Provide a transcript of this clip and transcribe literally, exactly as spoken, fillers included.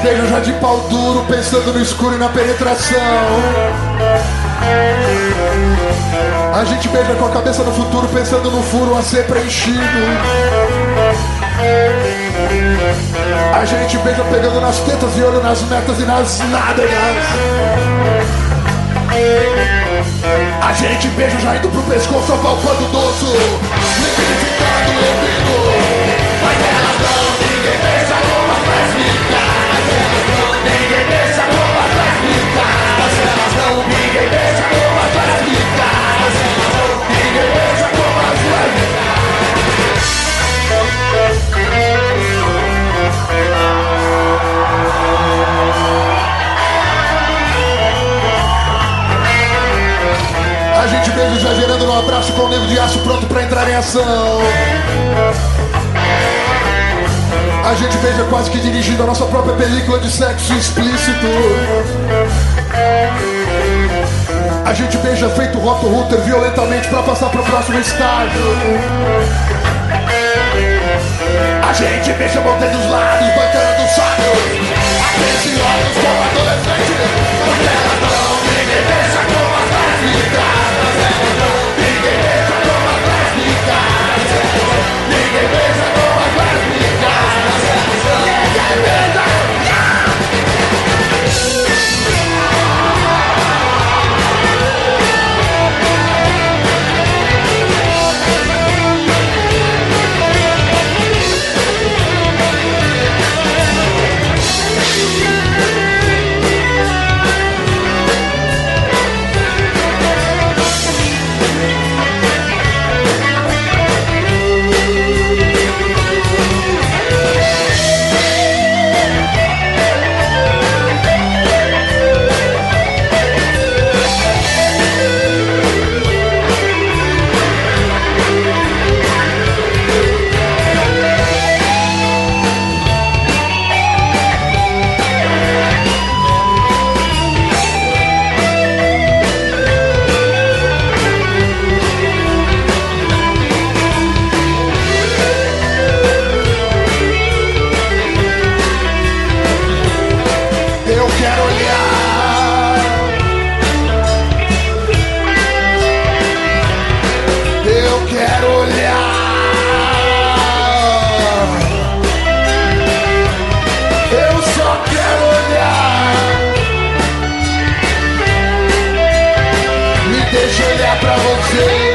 beija já de pau duro, pensando no escuro e na penetração. A gente beija com a cabeça no futuro, pensando no furo a ser preenchido. A gente beija pegando nas tetas e olho nas metas e nas nádegas. A gente beija já indo pro pescoço, apalpando o doce, liquidificando o libido. Mas elas não, ninguém beija como as lésbicas. Mas elas não, ninguém beija como as lésbicas. Mas elas não, ninguém beija como as lésbicas. Mas elas não, ninguém beija como as lésbicas. A gente beija já gerando no abraço com o nego de aço pronto pra entrar em ação. A gente beija quase que dirigindo a nossa própria película de sexo explícito. A gente beija feito Roto Rooter violentamente pra passar pro próximo estágio. A gente beija mantendo os lados, bancando os sábios. Aqueles olhos como adolescentes. Mas elas não, ninguém beija como as lésbicas. Mas elas não, ninguém beija como as lésbicas. Ninguém beija como as lésbicas. Mas elas não, ninguém beija. Deixa eu olhar pra você.